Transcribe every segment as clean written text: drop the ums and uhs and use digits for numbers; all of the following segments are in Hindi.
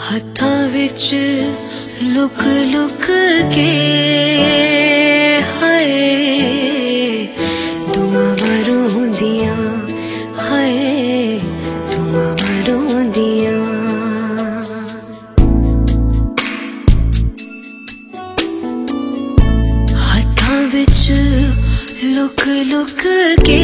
हत्थां विच लुक लुक के हाय दुआवां रोंदियां हाय दुआवां रोंदियां। हत्थां विच लुक लुक के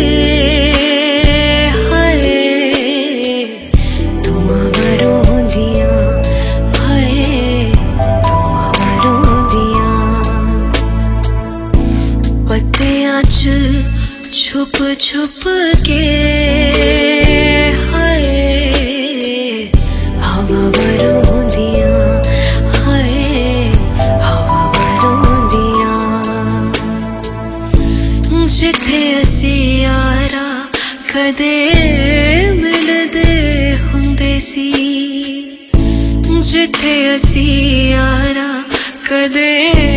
छुप छुप के हाय हवा रोंदियां हाय हवा रोंदियां। जिथे असी यारा कदे मिलदे हुंदे सी, जिथे असी यारा कदे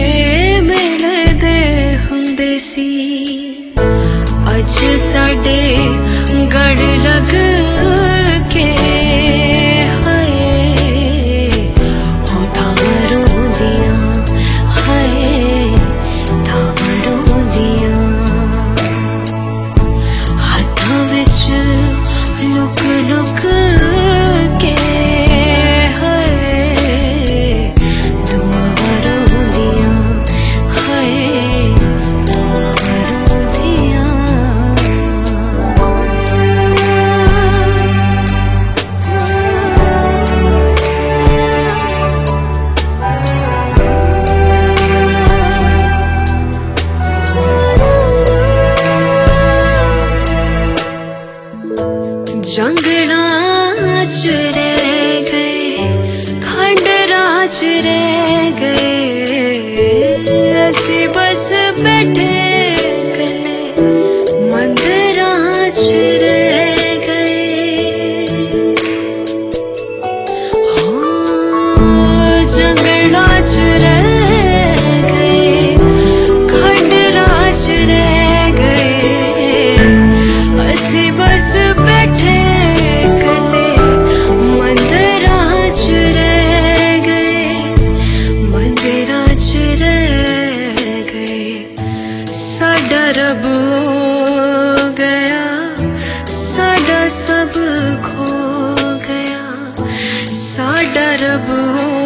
मिलदे हुंदे सी, अज साडे गढ़ लग के हाय हो धावां रोंदियां हाय धावां रोंदियां। हत्थां विच लुक लुक के जंगलां च रह गए खंडरां च रह गए, असी बस बैठे कल्ले मंदिरां च रह गए। हो जंगलां च रह गए खंडरां च रह गए, असी बस बैठे साडा रब हो गया साडा सब खो गया, साडा रब हो